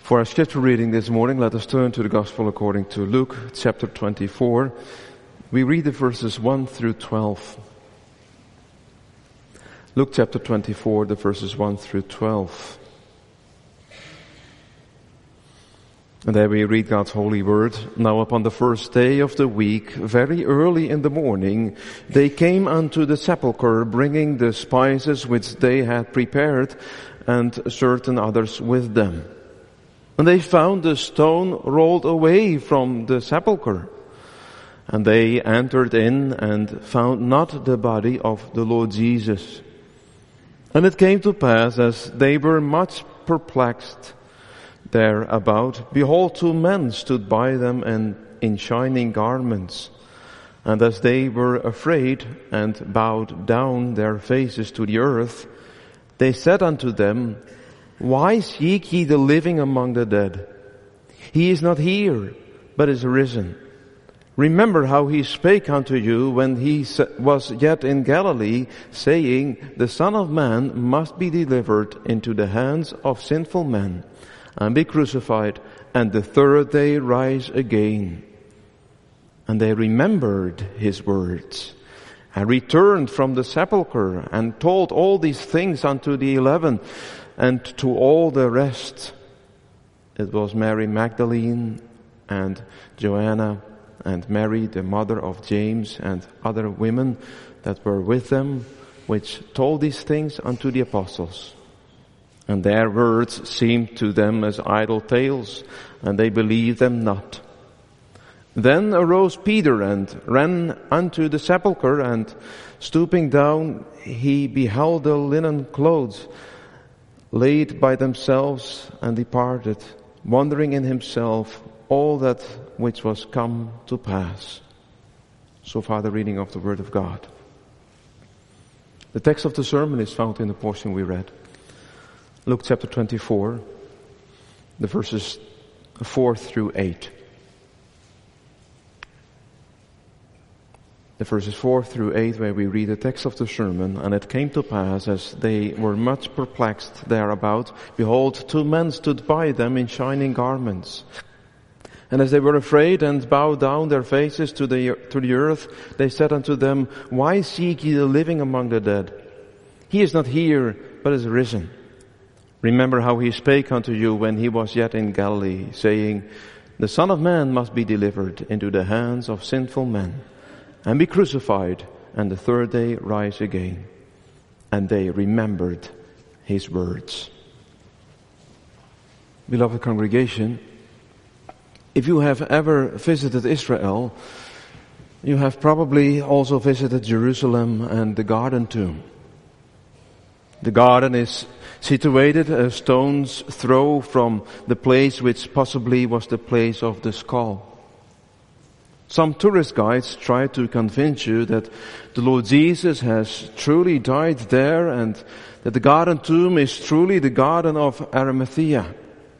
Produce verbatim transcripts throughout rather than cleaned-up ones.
For our scripture reading this morning, let us turn to the Gospel according to Luke, chapter twenty-four. We read the verses one through twelve. Luke chapter twenty-four, the verses one through twelve. And there we read God's holy word. Now upon the first day of the week, very early in the morning, they came unto the sepulchre, bringing the spices which they had prepared, and certain others with them. And they found the stone rolled away from the sepulchre. And they entered in and found not the body of the Lord Jesus. And it came to pass, as they were much perplexed thereabout, behold, two men stood by them and in shining garments. And as they were afraid and bowed down their faces to the earth, they said unto them, Why seek ye the living among the dead? He is not here, but is risen. Remember how he spake unto you when he was yet in Galilee, saying, The Son of Man must be delivered into the hands of sinful men, and be crucified, and the third day rise again. And they remembered his words, and returned from the sepulchre, and told all these things unto the eleven, and to all the rest. It was Mary Magdalene, and Joanna, and Mary, the mother of James, and other women that were with them, which told these things unto the apostles. And their words seemed to them as idle tales, and they believed them not. Then arose Peter and ran unto the sepulchre, and stooping down, he beheld the linen clothes laid by themselves, and departed, wondering in himself all that which was come to pass. So far the reading of the Word of God. The text of the sermon is found in the portion we read. Luke chapter twenty-four, the verses four through eight. The verses four through eight, where we read the text of the sermon. And it came to pass, as they were much perplexed thereabout, behold, two men stood by them in shining garments. And as they were afraid and bowed down their faces to the to the earth, they said unto them, Why seek ye the living among the dead? He is not here, but is risen. Remember how he spake unto you when he was yet in Galilee, saying, The Son of Man must be delivered into the hands of sinful men, and be crucified, and the third day rise again. And they remembered his words. Beloved congregation, if you have ever visited Israel, you have probably also visited Jerusalem and the Garden Tomb. The garden is situated a stone's throw from the place which possibly was the place of the skull. Some tourist guides try to convince you that the Lord Jesus has truly died there, and that the Garden Tomb is truly the Garden of Arimathea.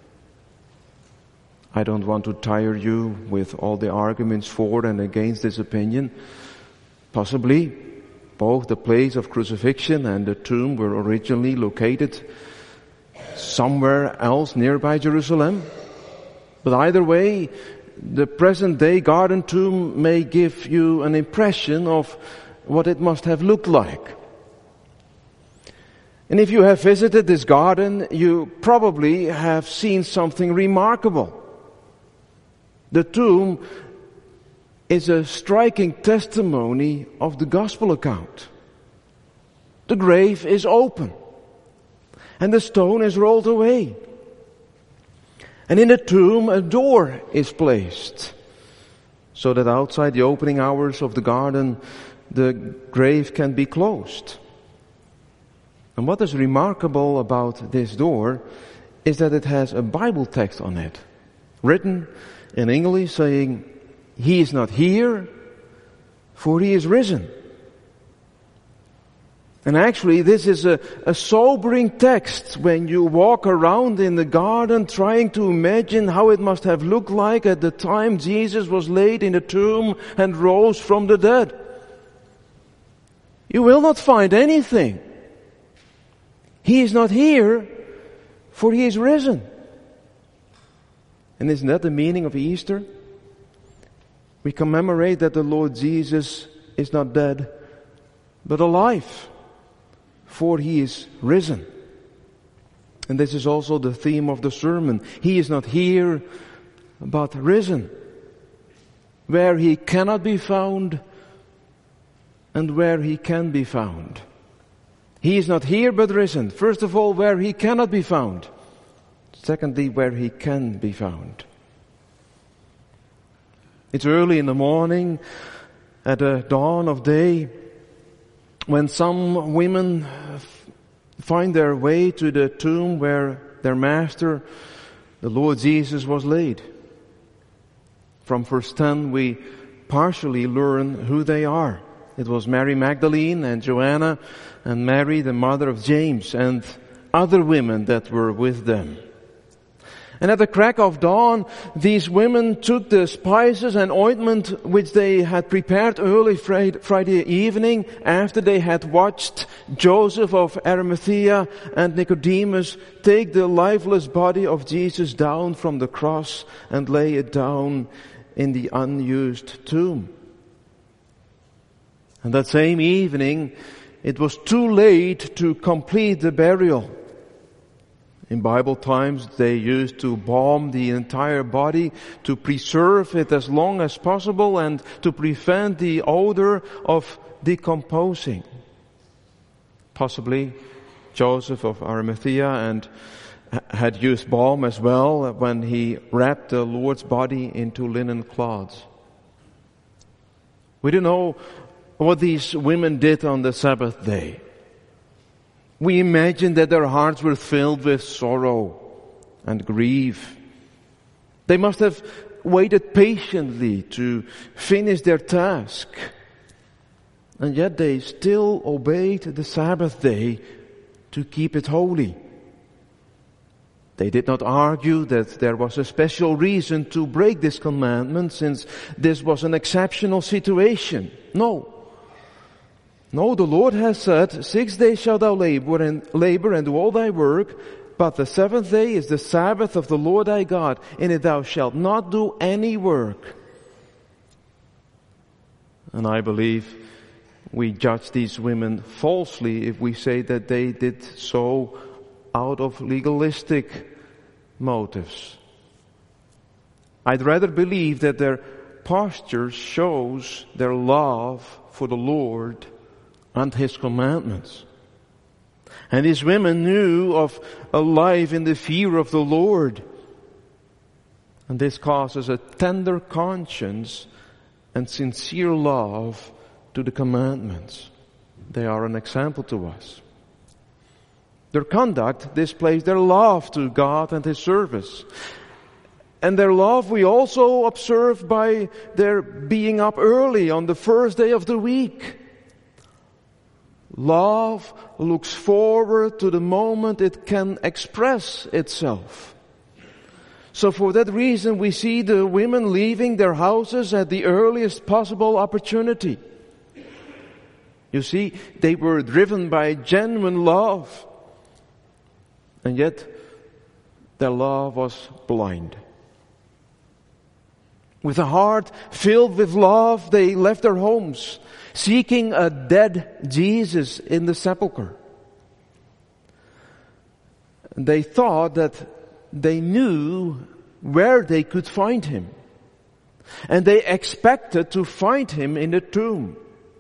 I don't want to tire you with all the arguments for and against this opinion. Possibly, both the place of crucifixion and the tomb were originally located somewhere else nearby Jerusalem. But either way, the present-day Garden Tomb may give you an impression of what it must have looked like. And if you have visited this garden, you probably have seen something remarkable. The tomb is a striking testimony of the gospel account. The grave is open, and the stone is rolled away. And in the tomb a door is placed, so that outside the opening hours of the garden the grave can be closed. And what is remarkable about this door is that it has a Bible text on it, written in English, saying, He is not here, for he is risen. And actually, this is a, a sobering text when you walk around in the garden trying to imagine how it must have looked like at the time Jesus was laid in the tomb and rose from the dead. You will not find anything. He is not here, for he is risen. And isn't that the meaning of Easter? We commemorate that the Lord Jesus is not dead, but alive, for He is risen. And this is also the theme of the sermon. He is not here, but risen. Where He cannot be found, and where He can be found. He is not here, but risen. First of all, where He cannot be found. Secondly, where He can be found. It's early in the morning, at the dawn of day, when some women find their way to the tomb where their Master, the Lord Jesus, was laid. From verse ten, we partially learn who they are. It was Mary Magdalene and Joanna and Mary, the mother of James, and other women that were with them. And at the crack of dawn, these women took the spices and ointment which they had prepared early Friday evening after they had watched Joseph of Arimathea and Nicodemus take the lifeless body of Jesus down from the cross and lay it down in the unused tomb. And that same evening, it was too late to complete the burial. In Bible times, they used to embalm the entire body to preserve it as long as possible and to prevent the odor of decomposing. Possibly Joseph of Arimathea and had used balm as well when he wrapped the Lord's body into linen cloths. We don't know what these women did on the Sabbath day. We imagine that their hearts were filled with sorrow and grief. They must have waited patiently to finish their task. And yet they still obeyed the Sabbath day to keep it holy. They did not argue that there was a special reason to break this commandment since this was an exceptional situation. No. No, the Lord has said, six days shalt thou labor and labor and do all thy work, but the seventh day is the Sabbath of the Lord thy God. In it thou shalt not do any work. And I believe we judge these women falsely if we say that they did so out of legalistic motives. I'd rather believe that their posture shows their love for the Lord and His commandments. And these women knew of a life in the fear of the Lord. And this causes a tender conscience and sincere love to the commandments. They are an example to us. Their conduct displays their love to God and His service. And their love we also observe by their being up early on the first day of the week. Love looks forward to the moment it can express itself. So for that reason we see the women leaving their houses at the earliest possible opportunity. You see, they were driven by genuine love. And yet their love was blind. With a heart filled with love, they left their homes, seeking a dead Jesus in the sepulchre. They thought that they knew where they could find Him. And they expected to find Him in the tomb.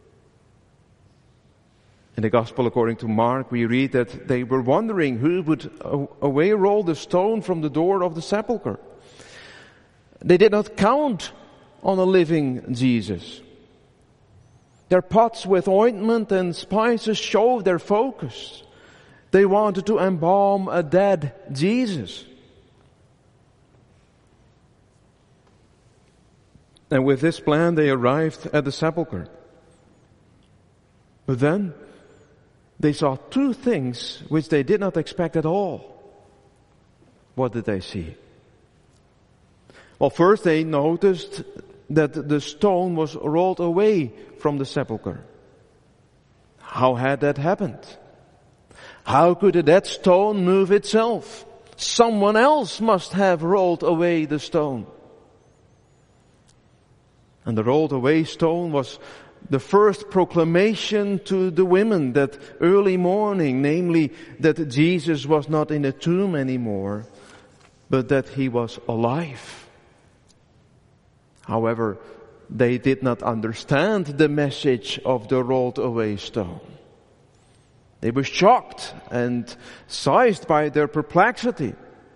In the Gospel according to Mark, we read that they were wondering who would away roll the stone from the door of the sepulchre. They did not count on a living Jesus. Their pots with ointment and spices showed their focus. They wanted to embalm a dead Jesus. And with this plan, they arrived at the sepulchre. But then, they saw two things which they did not expect at all. What did they see? Well, first they noticed that the stone was rolled away from the sepulchre. How had that happened? How could a dead stone move itself? Someone else must have rolled away the stone. And the rolled away stone was the first proclamation to the women that early morning, namely that Jesus was not in a tomb anymore, but that he was alive. However, they did not understand the message of the rolled away stone. They were shocked and seized by their perplexity.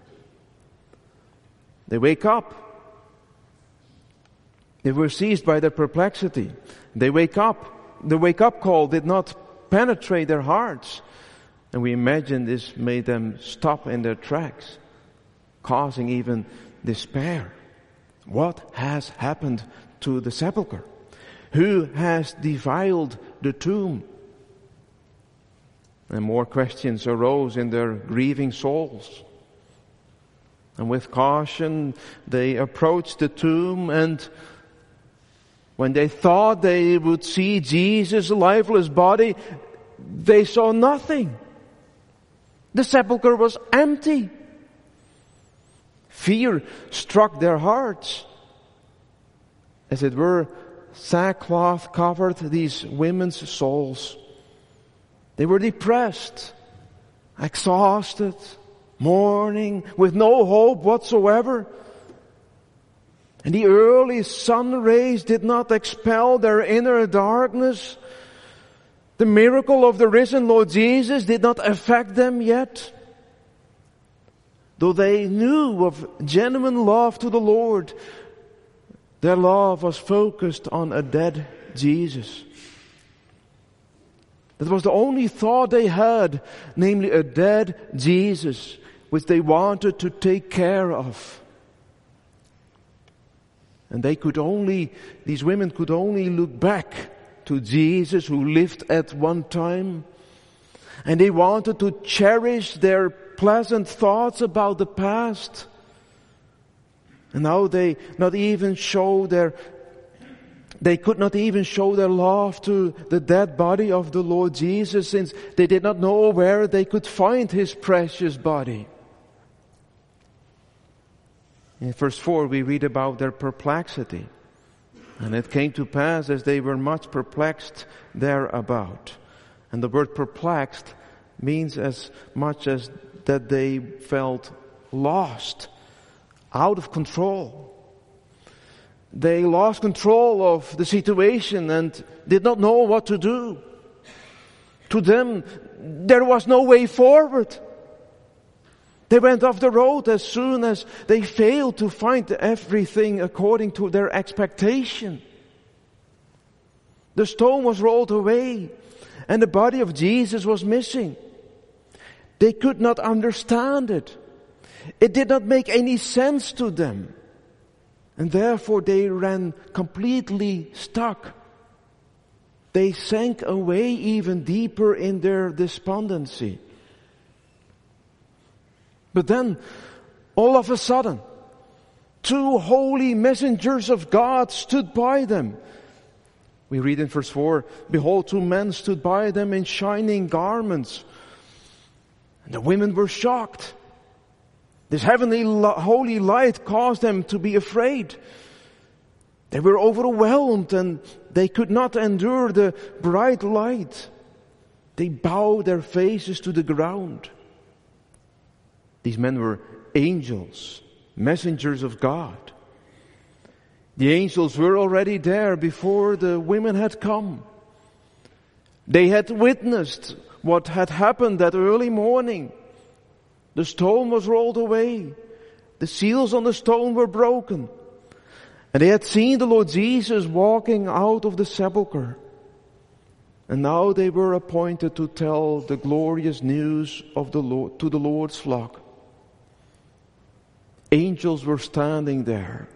They wake up. They were seized by their perplexity. They wake up. The wake-up call did not penetrate their hearts. And we imagine this made them stop in their tracks, causing even despair. What has happened to the sepulchre? Who has defiled the tomb? And more questions arose in their grieving souls. And with caution, they approached the tomb, and when they thought they would see Jesus' lifeless body, they saw nothing. The sepulchre was empty. Fear struck their hearts. As it were, sackcloth covered these women's souls. They were depressed, exhausted, mourning, with no hope whatsoever. And the early sun rays did not expel their inner darkness. The miracle of the risen Lord Jesus did not affect them yet. Though they knew of genuine love to the Lord, their love was focused on a dead Jesus. That was the only thought they had, namely a dead Jesus, which they wanted to take care of. And they could only, these women could only look back to Jesus who lived at one time. And they wanted to cherish their pleasant thoughts about the past. And now they not even show their, they could not even show their love to the dead body of the Lord Jesus, since they did not know where they could find his precious body. In verse four we read about their perplexity. And it came to pass as they were much perplexed thereabout. And the word perplexed means as much as that they felt lost, out of control. They lost control of the situation and did not know what to do. To them, there was no way forward. They went off the road as soon as they failed to find everything according to their expectation. The stone was rolled away and the body of Jesus was missing. They could not understand it. It did not make any sense to them. And therefore they ran completely stuck. They sank away even deeper in their despondency. But then, all of a sudden, two holy messengers of God stood by them. We read in verse four, behold, two men stood by them in shining garments. And the women were shocked. This heavenly holy light caused them to be afraid. They were overwhelmed and they could not endure the bright light. They bowed their faces to the ground. These men were angels, messengers of God. The angels were already there before the women had come. They had witnessed what had happened that early morning. The stone was rolled away. The seals on the stone were broken. And they had seen the Lord Jesus walking out of the sepulchre. And now they were appointed to tell the glorious news of the Lord to the Lord's flock. Angels were standing there.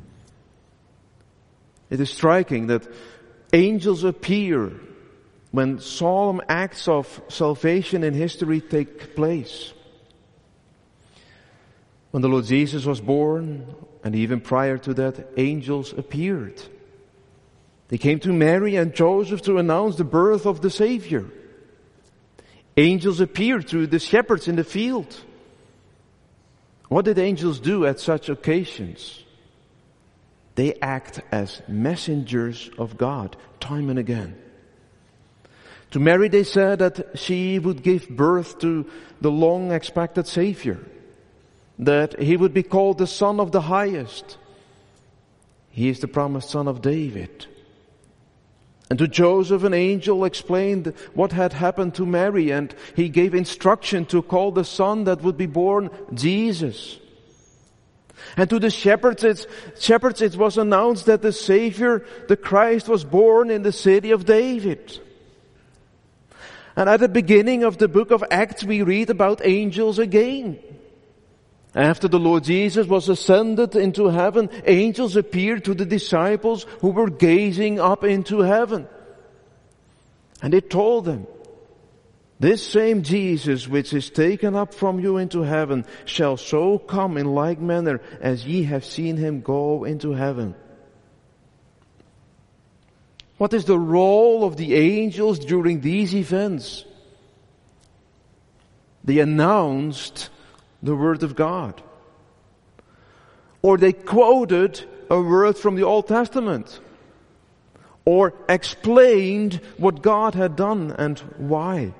It is striking that angels appear when solemn acts of salvation in history take place. When the Lord Jesus was born, and even prior to that, angels appeared. They came to Mary and Joseph to announce the birth of the Savior. Angels appeared to the shepherds in the field. What did angels do at such occasions? They act as messengers of God, time and again. To Mary they said that she would give birth to the long-expected Savior, that he would be called the Son of the Highest. He is the promised Son of David. And to Joseph an angel explained what had happened to Mary, and he gave instruction to call the son that would be born Jesus. And to the shepherds, it's, shepherds it was announced that the Savior, the Christ, was born in the city of David. And at the beginning of the book of Acts we read about angels again. After the Lord Jesus was ascended into heaven, angels appeared to the disciples who were gazing up into heaven. And they told them, "This same Jesus which is taken up from you into heaven shall so come in like manner as ye have seen him go into heaven." What is the role of the angels during these events? They announced the Word of God. Or they quoted a word from the Old Testament. Or explained what God had done and why.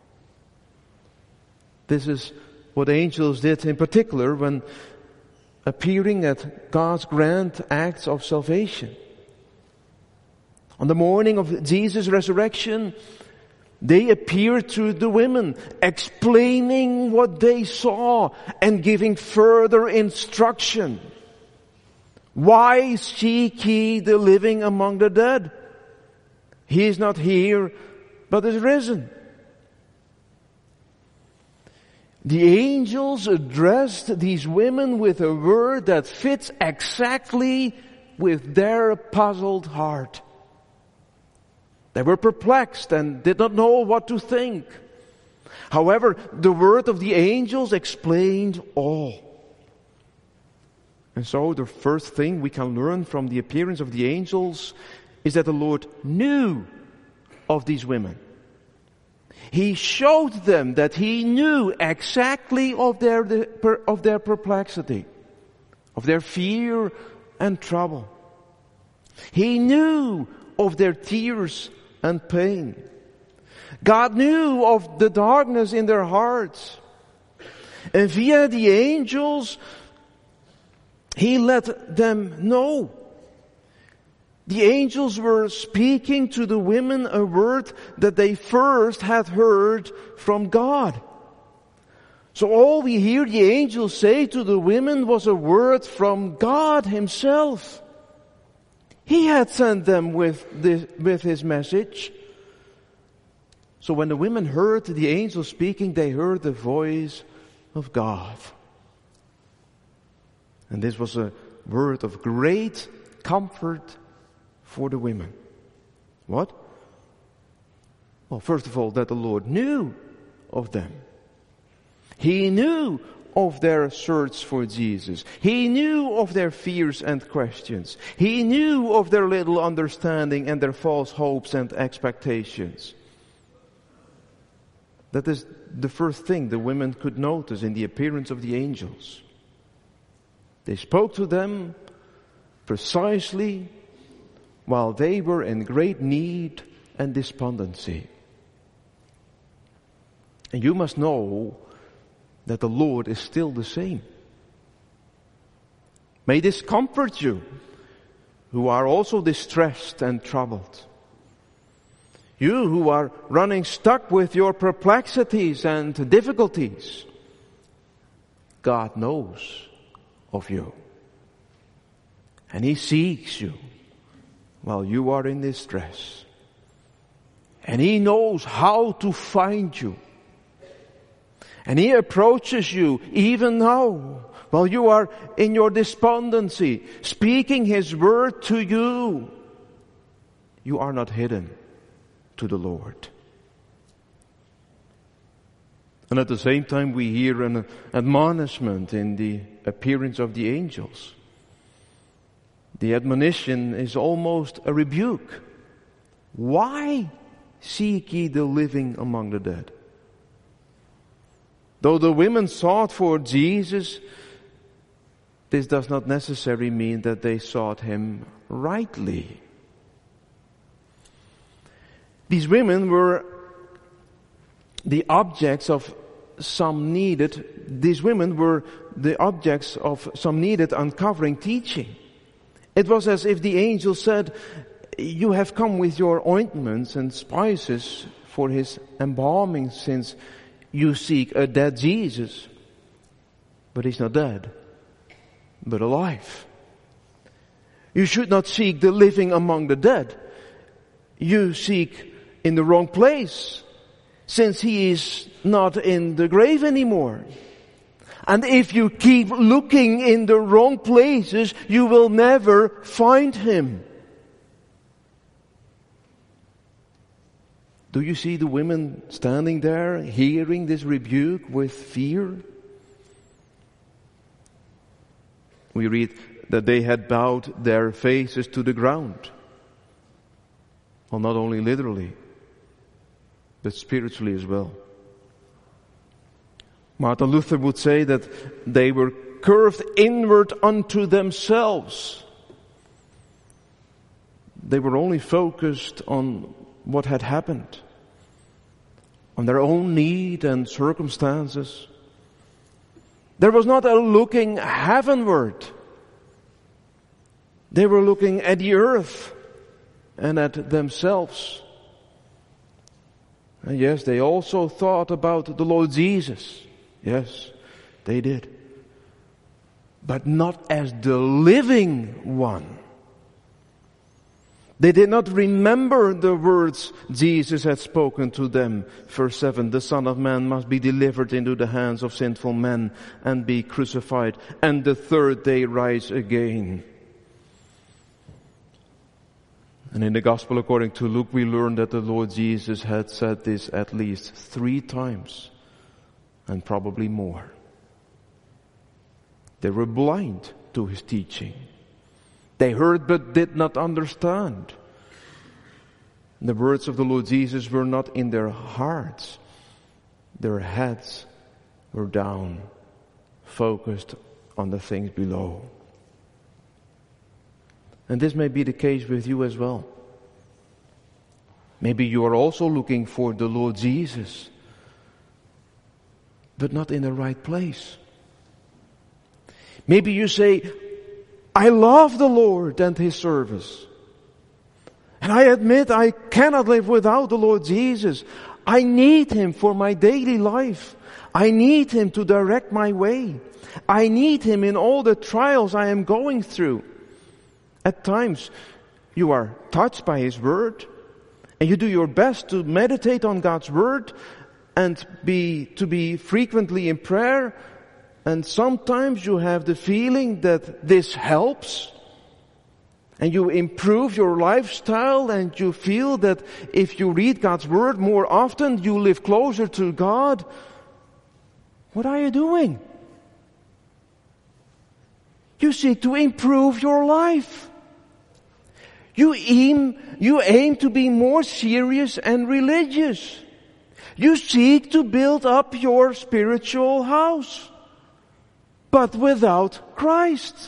This is what angels did in particular when appearing at God's grand acts of salvation. On the morning of Jesus' resurrection, they appeared to the women, explaining what they saw and giving further instruction. Why seek ye the living among the dead? He is not here, but is risen. The angels addressed these women with a word that fits exactly with their puzzled heart. They were perplexed and did not know what to think. However, the word of the angels explained all. And so the first thing we can learn from the appearance of the angels is that the Lord knew of these women. He showed them that He knew exactly of their, of their perplexity, of their fear and trouble. He knew of their tears and pain. God knew of the darkness in their hearts. And via the angels, He let them know. The angels were speaking to the women a word that they first had heard from God. So all we hear the angels say to the women was a word from God Himself. He had sent them with this, with His message. So when the women heard the angels speaking, they heard the voice of God. And this was a word of great comfort for the women. What? Well, first of all, that the Lord knew of them. He knew of their search for Jesus. He knew of their fears and questions. He knew of their little understanding and their false hopes and expectations. That is the first thing the women could notice in the appearance of the angels. They spoke to them precisely while they were in great need and despondency. And you must know that the Lord is still the same. May this comfort you, who are also distressed and troubled. You who are running stuck with your perplexities and difficulties. God knows of you. And He seeks you while you are in distress. And He knows how to find you. And He approaches you even now while you are in your despondency, speaking His word to you. You are not hidden to the Lord. And at the same time we hear an admonishment in the appearance of the angels. The admonition is almost a rebuke. Why seek ye the living among the dead? Though the women sought for Jesus, this does not necessarily mean that they sought him rightly. These women were the objects of some needed, these women were the objects of some needed uncovering teaching. It was as if the angel said, you have come with your ointments and spices for his embalming, since you seek a dead Jesus. But he's not dead, but alive. You should not seek the living among the dead. You seek in the wrong place, since he is not in the grave anymore. And if you keep looking in the wrong places, you will never find him. Do you see the women standing there, hearing this rebuke with fear? We read that they had bowed their faces to the ground. Well, not only literally, but spiritually as well. Martin Luther would say that they were curved inward unto themselves. They were only focused on what had happened, on their own need and circumstances. There was not a looking heavenward. They were looking at the earth and at themselves. And yes, they also thought about the Lord Jesus. Yes, they did. But not as the living one. They did not remember the words Jesus had spoken to them. Verse seven, the Son of Man must be delivered into the hands of sinful men and be crucified, and the third day rise again. And in the Gospel according to Luke, we learn that the Lord Jesus had said this at least three times, and probably more. They were blind to his teaching. They heard but did not understand. The words of the Lord Jesus were not in their hearts. Their heads were down, focused on the things below. And this may be the case with you as well. Maybe you are also looking for the Lord Jesus, but not in the right place. Maybe you say, I love the Lord and his service. And I admit I cannot live without the Lord Jesus. I need him for my daily life. I need him to direct my way. I need him in all the trials I am going through. At times, you are touched by his word, and you do your best to meditate on God's word and be, to be frequently in prayer. And sometimes you have the feeling that this helps, and you improve your lifestyle, and you feel that if you read God's word more often, you live closer to God. What are you doing? You seek to improve your life. You aim, you aim to be more serious and religious. You seek to build up your spiritual house, but without Christ.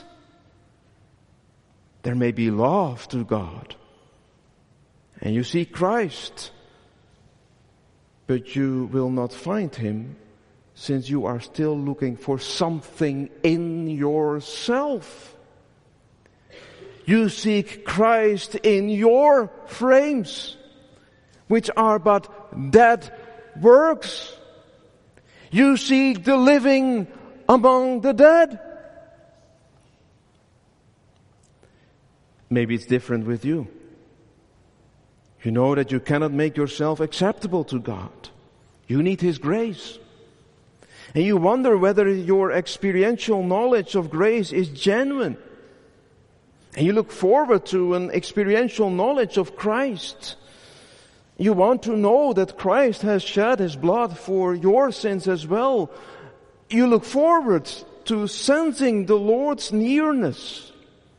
There may be love to God, and you seek Christ, but you will not find him, since you are still looking for something in yourself. You seek Christ in your frames, which are but dead works. You seek the living among the dead. Maybe it's different with you. You know that you cannot make yourself acceptable to God. You need his grace. And you wonder whether your experiential knowledge of grace is genuine. And you look forward to an experiential knowledge of Christ. You want to know that Christ has shed his blood for your sins as well. You look forward to sensing the Lord's nearness.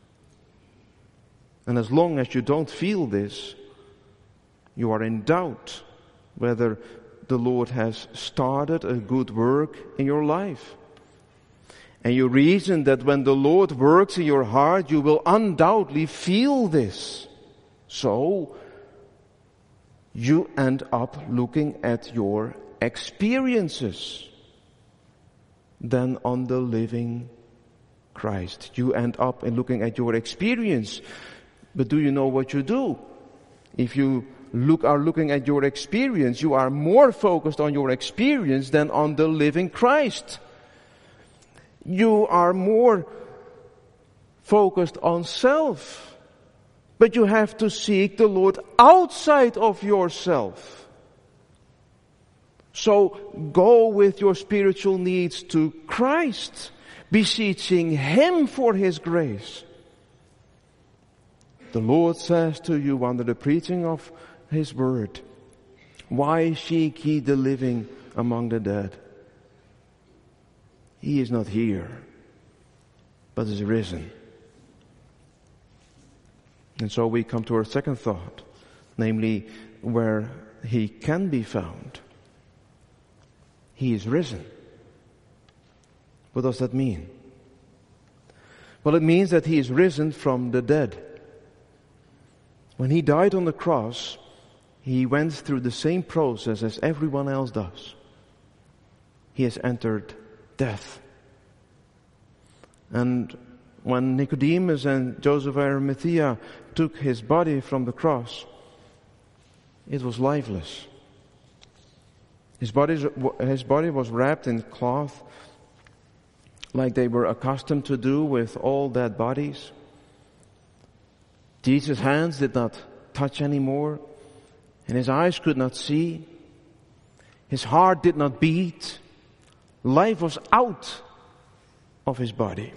And as long as you don't feel this, you are in doubt whether the Lord has started a good work in your life. And you reason that when the Lord works in your heart, you will undoubtedly feel this. So, you end up looking at your experiences than on the living Christ. You end up in looking at your experience. But do you know what you do? If you look are looking at your experience, you are more focused on your experience than on the living Christ. You are more focused on self. But you have to seek the Lord outside of yourself. So go with your spiritual needs to Christ, beseeching Him for His grace. The Lord says to you under the preaching of His word, why seek ye the living among the dead? He is not here, but is risen. And so we come to our second thought, namely where He can be found. He is risen. What does that mean? Well, it means that He is risen from the dead. When He died on the cross, He went through the same process as everyone else does. He has entered death. And when Nicodemus and Joseph of Arimathea took His body from the cross, it was lifeless. His body, his body was wrapped in cloth like they were accustomed to do with all dead bodies. Jesus' hands did not touch anymore, and His eyes could not see. His heart did not beat. Life was out of His body.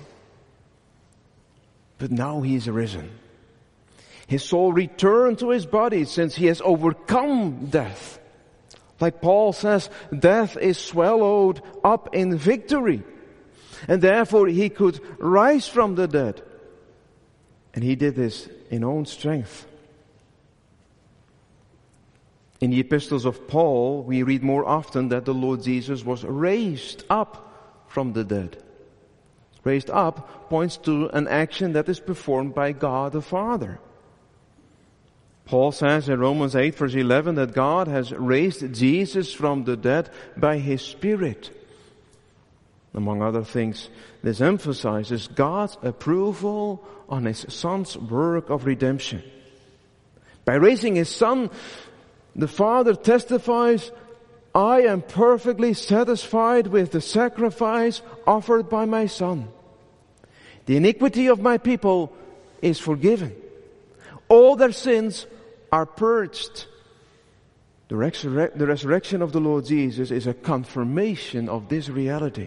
But now He is risen. His soul returned to His body since He has overcome death. Like Paul says, death is swallowed up in victory. And therefore He could rise from the dead. And He did this in own strength. In the epistles of Paul, we read more often that the Lord Jesus was raised up from the dead. Raised up points to an action that is performed by God the Father. Paul says in Romans eight verse eleven that God has raised Jesus from the dead by His Spirit. Among other things, this emphasizes God's approval on His Son's work of redemption. By raising His Son, the Father testifies, I am perfectly satisfied with the sacrifice offered by my Son. The iniquity of my people is forgiven. All their sins are purged. The, resurre- the resurrection of the Lord Jesus is a confirmation of this reality.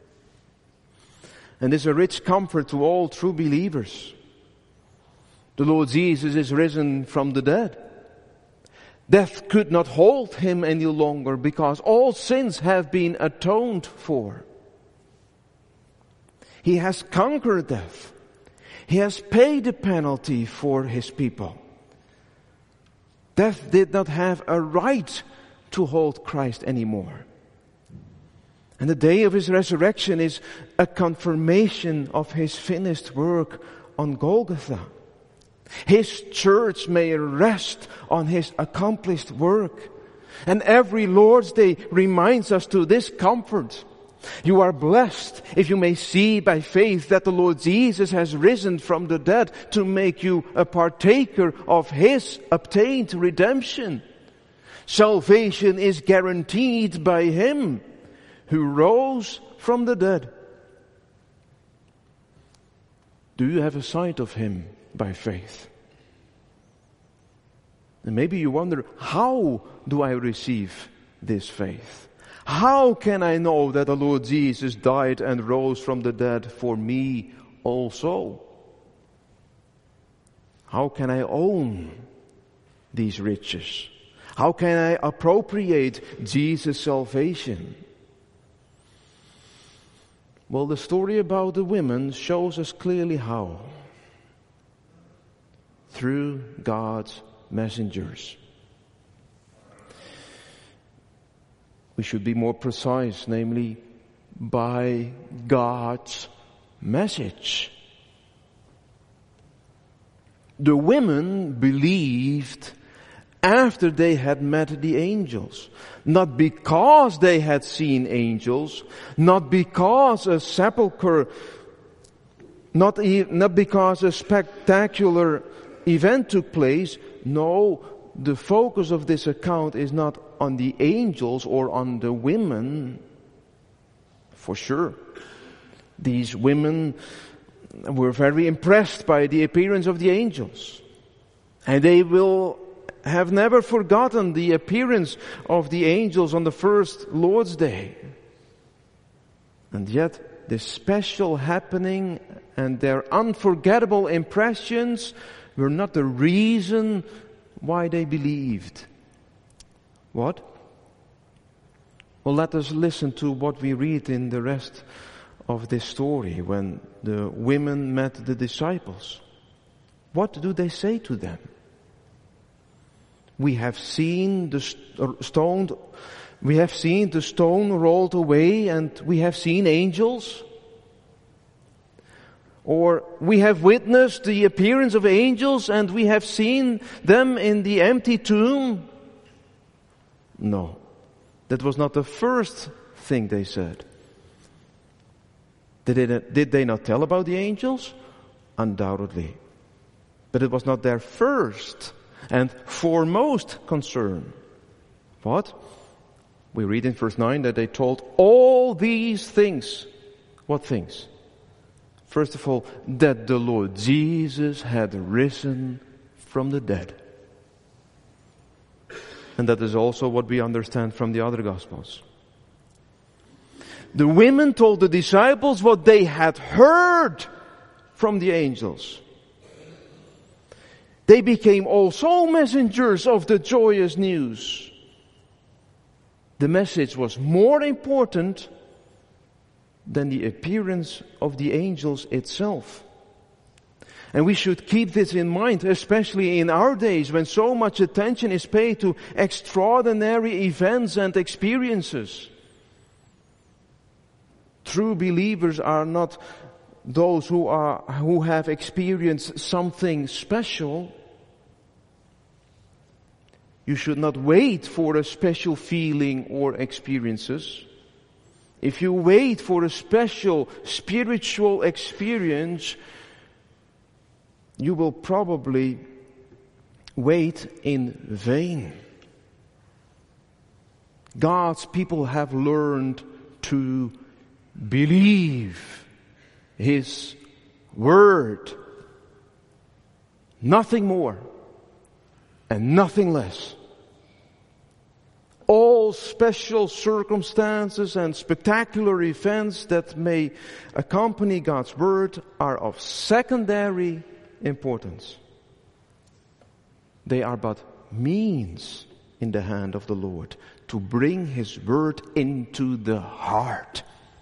And is a rich comfort to all true believers. The Lord Jesus is risen from the dead. Death could not hold Him any longer because all sins have been atoned for. He has conquered death. He has paid the penalty for His people. Death did not have a right to hold Christ anymore. And the day of His resurrection is a confirmation of His finished work on Golgotha. His church may rest on His accomplished work. And every Lord's Day reminds us to this comfort. You are blessed if you may see by faith that the Lord Jesus has risen from the dead to make you a partaker of His obtained redemption. Salvation is guaranteed by Him who rose from the dead. Do you have a sight of Him by faith? And maybe you wonder, how do I receive this faith? How can I know that the Lord Jesus died and rose from the dead for me also? How can I own these riches? How can I appropriate Jesus' salvation? Well, the story about the women shows us clearly how. Through God's messengers. We should be more precise, namely, by God's message. The women believed after they had met the angels. Not because they had seen angels, not because a sepulchre, not, e- not because a spectacular event took place. No, the focus of this account is not on the angels or on the women. For sure, these women were very impressed by the appearance of the angels. And they will have never forgotten the appearance of the angels on the first Lord's Day. And yet, this special happening and their unforgettable impressions were not the reason why they believed. What? Well, let us listen to what we read in the rest of this story when the women met the disciples. What do they say to them? We have seen the stone, we have seen the stone rolled away, and we have seen angels. Or we have witnessed the appearance of angels, and we have seen them in the empty tomb. No, that was not the first thing they said. Did they, did they not tell about the angels? Undoubtedly. But it was not their first and foremost concern. What? We read in verse nine that they told all these things. What things? First of all, that the Lord Jesus had risen from the dead. And that is also what we understand from the other Gospels. The women told the disciples what they had heard from the angels. They became also messengers of the joyous news. The message was more important than the appearance of the angels itself. And we should keep this in mind, especially in our days when so much attention is paid to extraordinary events and experiences. True believers are not those who are, who have experienced something special. You should not wait for a special feeling or experiences. If you wait for a special spiritual experience, you will probably wait in vain. God's people have learned to believe His Word. Nothing more and nothing less. All special circumstances and spectacular events that may accompany God's Word are of secondary importance. They are but means in the hand of the Lord to bring His Word into the heart.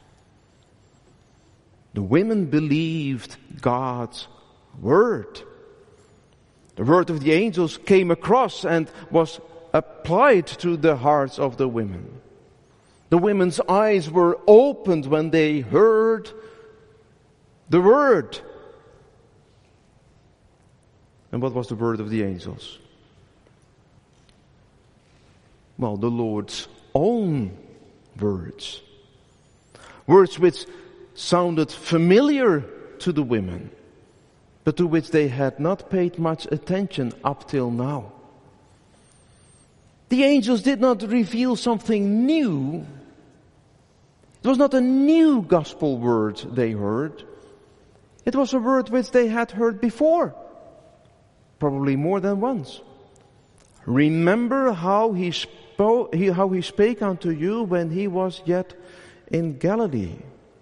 The women believed God's Word. The word of the angels came across and was applied to the hearts of the women. The women's eyes were opened when they heard the Word. And what was the word of the angels? Well, the Lord's own words. Words which sounded familiar to the women, but to which they had not paid much attention up till now. The angels did not reveal something new. It was not a new gospel word they heard. It was a word which they had heard before, probably more than once. Remember how he spoke, he, how he spake unto you when he was yet in Galilee.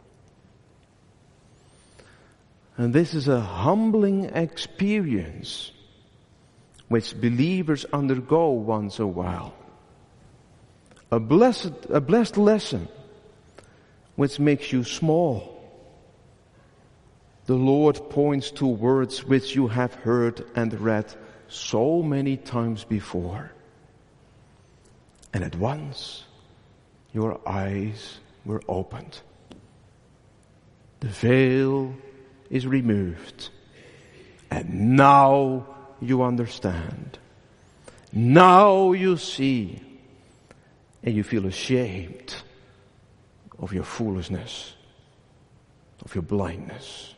And this is a humbling experience which believers undergo once a while. A blessed, a blessed lesson which makes you small. The Lord points to words which you have heard and read so many times before. And at once your eyes were opened. The veil is removed. And now you understand. Now you see. And you feel ashamed of your foolishness, of your blindness.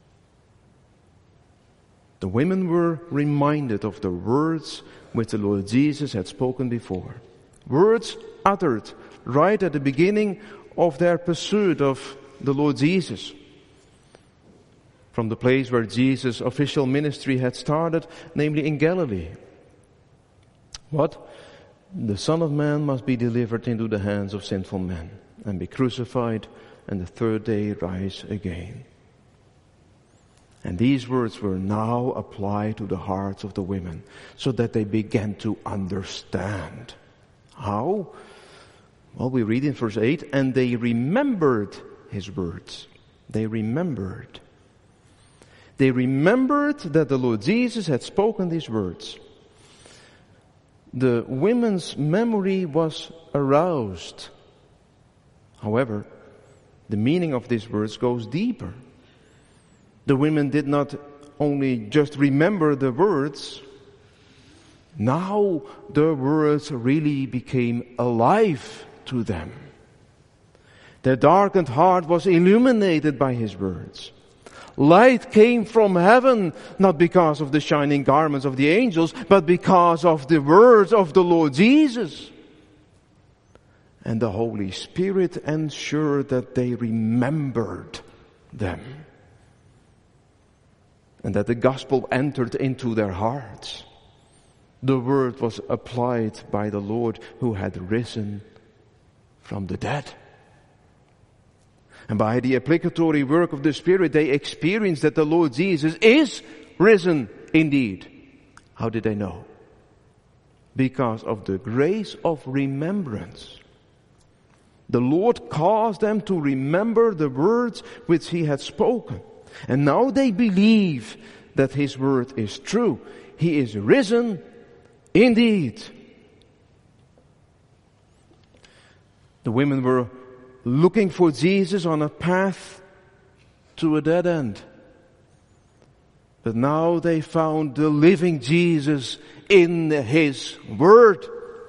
The women were reminded of the words which the Lord Jesus had spoken before. Words uttered right at the beginning of their pursuit of the Lord Jesus. From the place where Jesus' official ministry had started, namely in Galilee. What? The Son of Man must be delivered into the hands of sinful men and be crucified and the third day rise again. And these words were now applied to the hearts of the women so that they began to understand. How? Well, we read in verse eight, and they remembered his words. They remembered. They remembered that the Lord Jesus had spoken these words. The women's memory was aroused. However, the meaning of these words goes deeper. The women did not only just remember the words. Now the words really became alive to them. Their darkened heart was illuminated by his words. Light came from heaven, not because of the shining garments of the angels, but because of the words of the Lord Jesus. And the Holy Spirit ensured that they remembered them. And that the gospel entered into their hearts. The word was applied by the Lord who had risen from the dead. And by the applicatory work of the Spirit, they experienced that the Lord Jesus is risen indeed. How did they know? Because of the grace of remembrance. The Lord caused them to remember the words which he had spoken. And now they believe that his word is true. He is risen indeed. The women were looking for Jesus on a path to a dead end. But now they found the living Jesus in his word.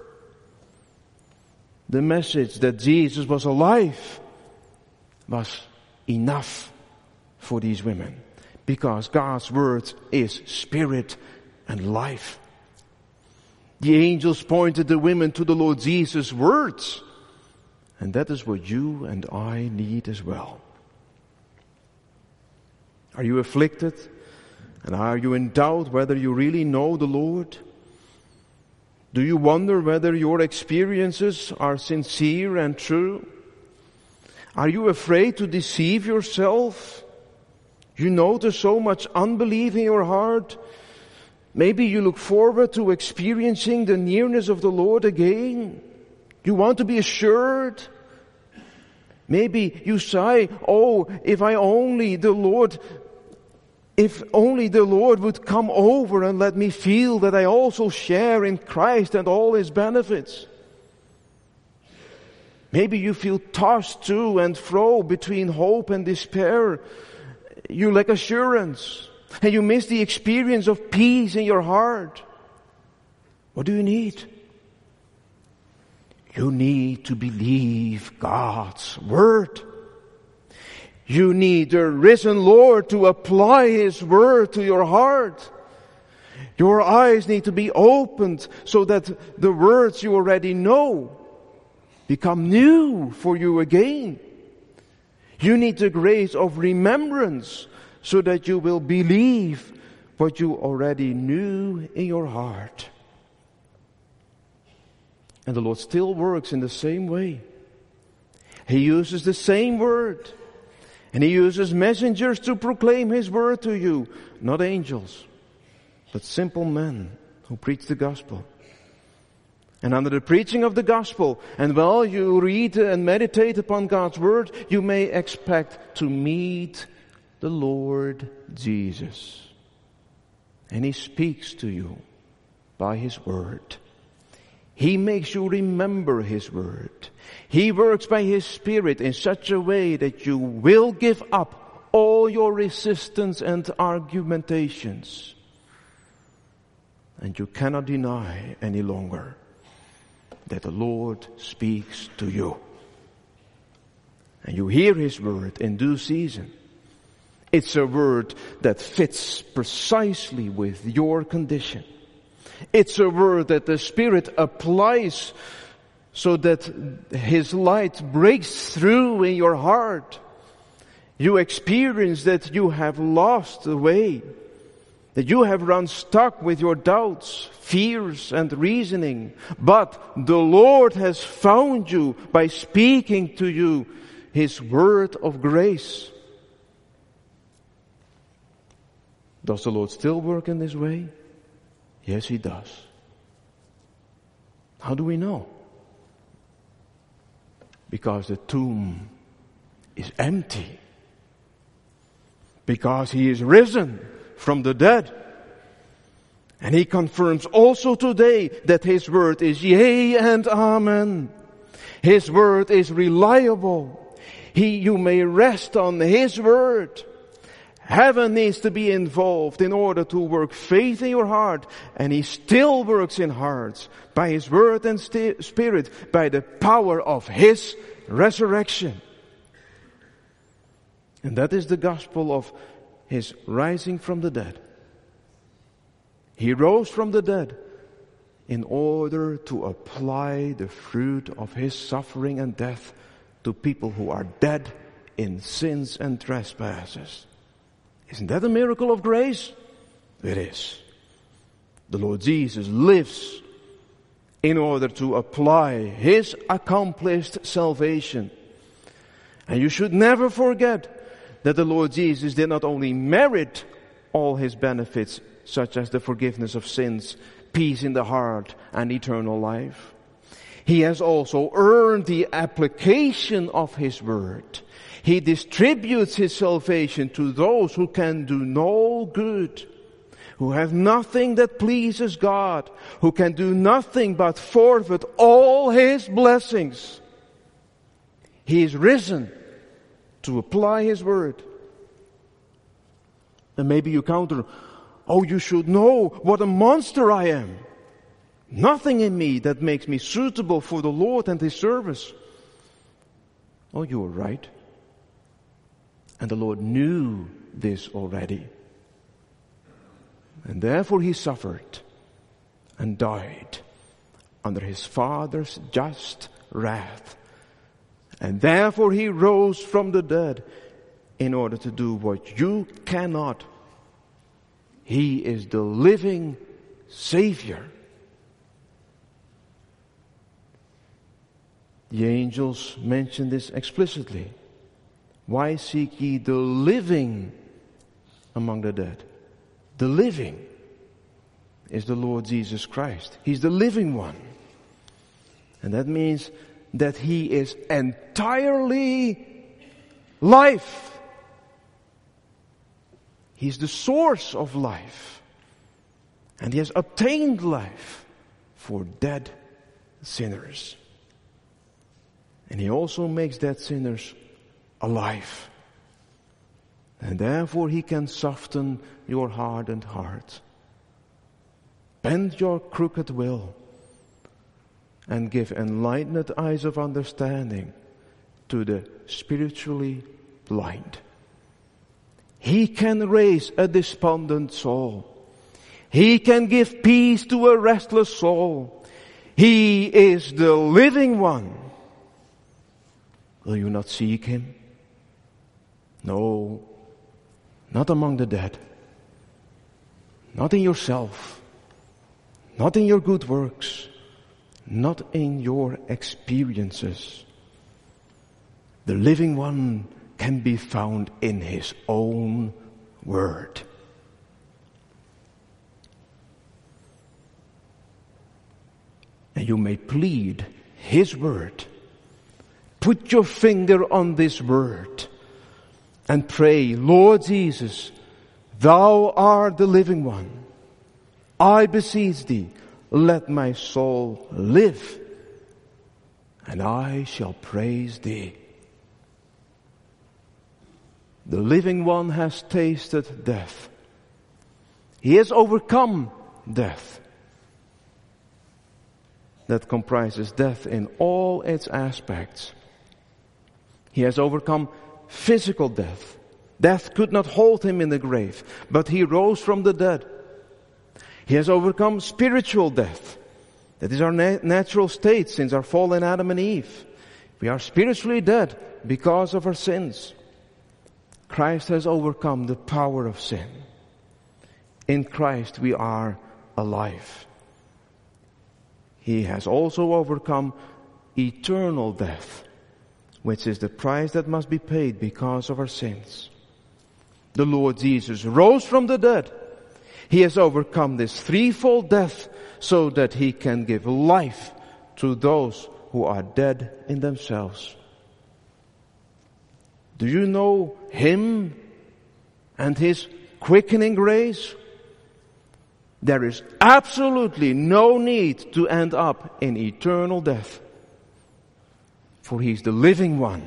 The message that Jesus was alive was enough for these women. Because God's word is spirit and life. The angels pointed the women to the Lord Jesus' words. And that is what you and I need as well. Are you afflicted? And are you in doubt whether you really know the Lord? Do you wonder whether your experiences are sincere and true? Are you afraid to deceive yourself? You notice so much unbelief in your heart. Maybe you look forward to experiencing the nearness of the Lord again. You want to be assured. Maybe you sigh, oh, if I only the Lord, if only the Lord would come over and let me feel that I also share in Christ and all his benefits. Maybe you feel tossed to and fro between hope and despair. You lack assurance. And you miss the experience of peace in your heart. What do you need? You need to believe God's word. You need the risen Lord to apply his word to your heart. Your eyes need to be opened so that the words you already know become new for you again. You need the grace of remembrance so that you will believe what you already knew in your heart. And the Lord still works in the same way. He uses the same word. And he uses messengers to proclaim his word to you. Not angels, but simple men who preach the gospel. And under the preaching of the gospel, and while you read and meditate upon God's word, you may expect to meet the Lord Jesus. And he speaks to you by his word. He makes you remember his word. He works by his Spirit in such a way that you will give up all your resistance and argumentations. And you cannot deny any longer that the Lord speaks to you. And you hear His word in due season. It's a word that fits precisely with your condition. It's a word that the Spirit applies so that His light breaks through in your heart. You experience that you have lost the way, that you have run stuck with your doubts, fears, and reasoning. But the Lord has found you by speaking to you His word of grace. Does the Lord still work in this way? Yes, He does. How do we know? Because the tomb is empty. Because He is risen from the dead. And He confirms also today that His word is yea and amen. His word is reliable. He, you may rest on His word. Heaven needs to be involved in order to work faith in your heart. And He still works in hearts by His word and st- spirit, by the power of His resurrection. And that is the gospel of His rising from the dead. He rose from the dead in order to apply the fruit of His suffering and death to people who are dead in sins and trespasses. Isn't that a miracle of grace? It is. The Lord Jesus lives in order to apply His accomplished salvation. And you should never forget that the Lord Jesus did not only merit all His benefits, such as the forgiveness of sins, peace in the heart, and eternal life. He has also earned the application of His word. He distributes His salvation to those who can do no good, who have nothing that pleases God, who can do nothing but forfeit all His blessings. He is risen to apply His word. And maybe you counter, oh, you should know what a monster I am. Nothing in me that makes me suitable for the Lord and His service. Oh, you are right. And the Lord knew this already. And therefore He suffered and died under His Father's just wrath. And therefore He rose from the dead in order to do what you cannot. He is the living Savior. The angels mention this explicitly. Why seek ye the living among the dead? The living is the Lord Jesus Christ. He's the living one. And that means that He is entirely life. He's the source of life. And He has obtained life for dead sinners. And He also makes dead sinners alive. And therefore He can soften your hardened heart, bend your crooked will, and give enlightened eyes of understanding to the spiritually blind. He can raise a despondent soul. He can give peace to a restless soul. He is the living one. Will you not seek Him? No, not among the dead. Not in yourself. Not in your good works. Not in your experiences. The living one can be found in His own word. And you may plead His word. Put your finger on this word and pray, Lord Jesus, Thou art the living one. I beseech Thee, let my soul live, and I shall praise Thee. The living one has tasted death. He has overcome death. That comprises death in all its aspects. He has overcome physical death. Death could not hold him in the grave, but he rose from the dead. He has overcome spiritual death. That is our na- natural state since our fall in Adam and Eve. We are spiritually dead because of our sins. Christ has overcome the power of sin. In Christ we are alive. He has also overcome eternal death, which is the price that must be paid because of our sins. The Lord Jesus rose from the dead. He has overcome this threefold death so that he can give life to those who are dead in themselves. Do you know him and his quickening grace? There is absolutely no need to end up in eternal death. For he's the living one.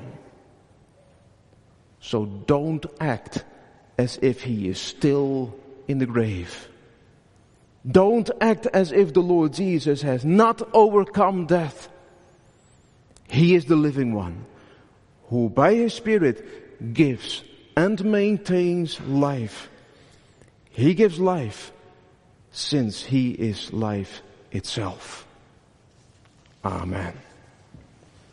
So don't act as if he is still in the grave. Don't act as if the Lord Jesus has not overcome death. He is the living one who by his Spirit gives and maintains life. He gives life since he is life itself. Amen.